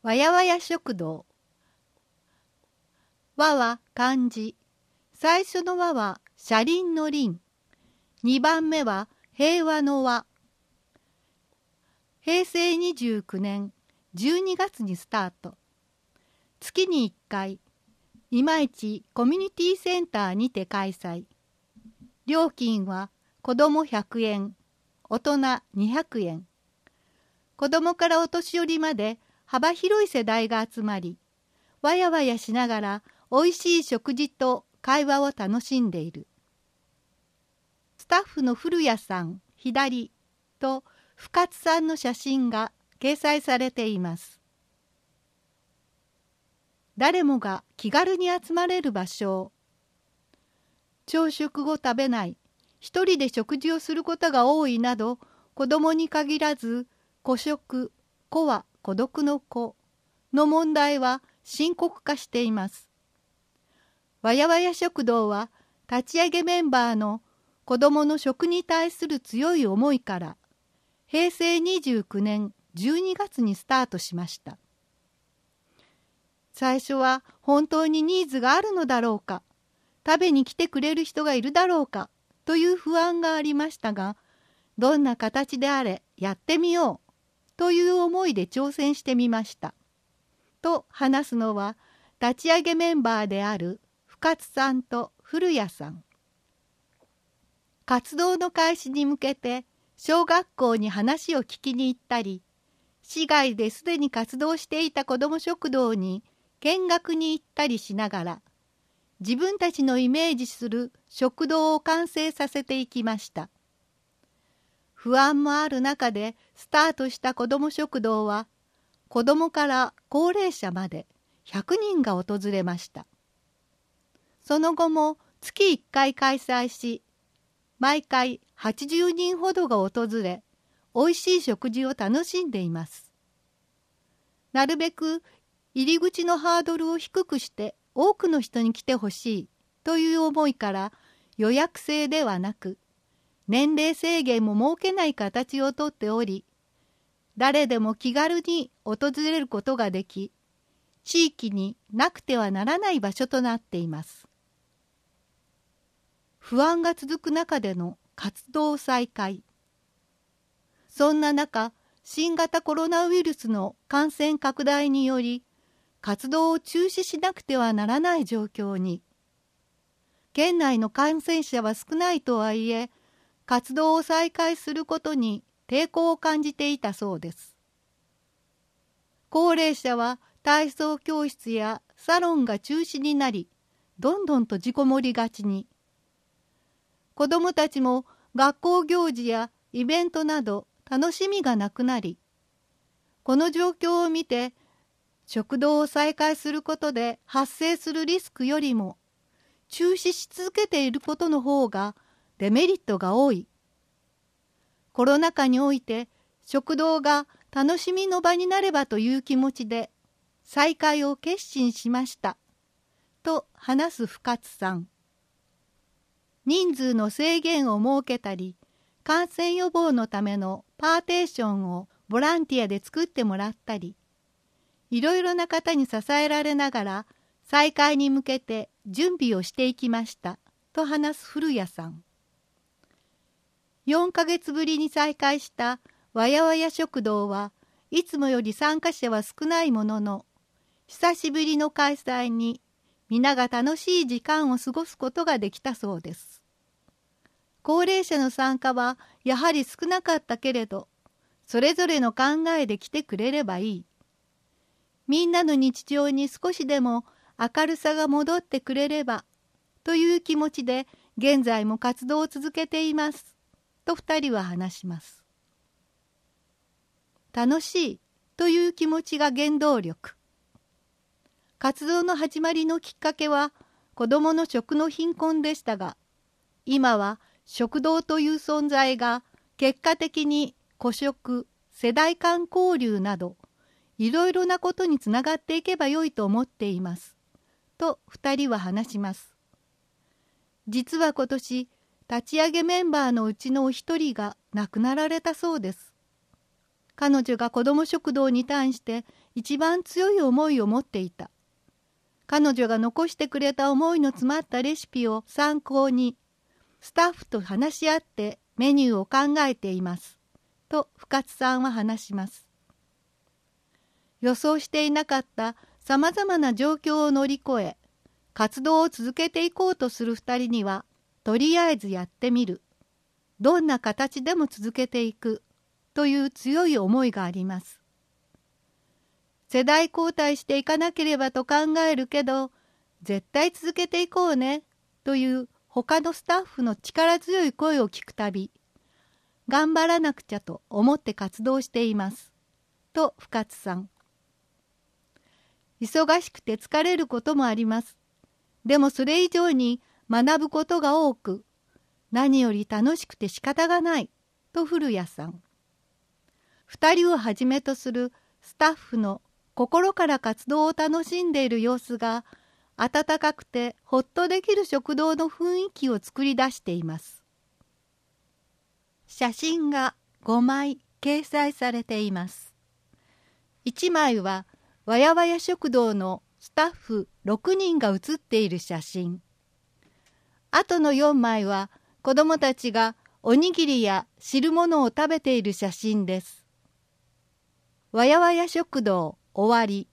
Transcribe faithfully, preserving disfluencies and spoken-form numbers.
わやわや食堂。和は漢字。最初の和は車輪の輪。にばんめは平和の和。へいせいにじゅうきゅうねんじゅうにがつにスタート。月にいっかい、今市コミュニティセンターにて開催。料金は子どもひゃくえん、大人にひゃくえん。子どもからお年寄りまで幅広い世代が集まり、わやわやしながらおいしい食事と会話を楽しんでいる。スタッフの古谷さん左と深津さんの写真が掲載されています。誰もが気軽に集まれる場所。朝食を食べない、一人で食事をすることが多いなど、子供に限らず、孤食、孤は孤独の孤の問題は深刻化しています。わやわや食堂は立ち上げメンバーの子どもの食に対する強い思いからへいせいにじゅうきゅうねんじゅうにがつにスタートしました。最初は本当にニーズがあるのだろうか、食べに来てくれる人がいるだろうかという不安がありましたが、どんな形であれやってみようという思いで挑戦してみました。と話すのは立ち上げメンバーである深津さんと古谷さん。活動の開始に向けて小学校に話を聞きに行ったり、市外ですでに活動していた子ども食堂に見学に行ったりしながら、自分たちのイメージする食堂を完成させていきました。不安もある中でスタートした子ども食堂は、子どもから高齢者までひゃくにんが訪れました。その後も月いっかい開催し、毎回はちじゅうにんほどが訪れ、おいしい食事を楽しんでいます。なるべく入り口のハードルを低くして多くの人に来てほしいという思いから予約制ではなく、年齢制限も設けない形をとっており、誰でも気軽に訪れることができ、地域になくてはならない場所となっています。不安が続く中での活動再開。そんな中、新型コロナウイルスの感染拡大により、活動を中止しなくてはならない状況に。県内の感染者は少ないとはいえ、活動を再開することに抵抗を感じていたそうです。高齢者は体操教室やサロンが中止になり、どんどんと自己盛りがちに。子どもたちも学校行事やイベントなど楽しみがなくなり、この状況を見て、食堂を再開することで発生するリスクよりも、中止し続けていることの方がデメリットが多い。コロナ禍において食堂が楽しみの場になればという気持ちで再開を決心しました。と話す深津さん。人数の制限を設けたり、感染予防のためのパーテーションをボランティアで作ってもらったり、いろいろな方に支えられながら再開に向けて準備をしていきました。と話す古谷さん。よんかげつぶりに再開したわやわや食堂はいつもより参加者は少ないものの、久しぶりの開催に皆が楽しい時間を過ごすことができたそうです。高齢者の参加はやはり少なかったけれど、それぞれの考えで来てくれればいい。みんなの日常に少しでも明るさが戻ってくれれば、という気持ちで現在も活動を続けています。と二人は話します。楽しいという気持ちが原動力。活動の始まりのきっかけは子どもの食の貧困でしたが、今は食堂という存在が結果的に孤食、世代間交流などいろいろなことにつながっていけばよいと思っています。と二人は話します。実は今年、立ち上げメンバーのうちのお一人が亡くなられたそうです。彼女が子ども食堂に対して一番強い思いを持っていた。彼女が残してくれた思いの詰まったレシピを参考に、スタッフと話し合ってメニューを考えています。と深津さんは話します。予想していなかったさまざまな状況を乗り越え、活動を続けていこうとする二人には、とりあえずやってみる。どんな形でも続けていく。という強い思いがあります。世代交代していかなければと考えるけど、絶対続けていこうね。という他のスタッフの力強い声を聞くたび、頑張らなくちゃと思って活動しています。と深津さん。忙しくて疲れることもあります。でもそれ以上に学ぶことが多く、何より楽しくて仕方がない。と古谷さん。二人をはじめとするスタッフの心から活動を楽しんでいる様子が、温かくてほっとできる食堂の雰囲気を作り出しています。写真がごまい掲載されています。いちまいはわやわや食堂のスタッフろくにんが写っている写真。あとのよんまいは子どもたちがおにぎりや汁物を食べている写真です。わやわや食堂終わり。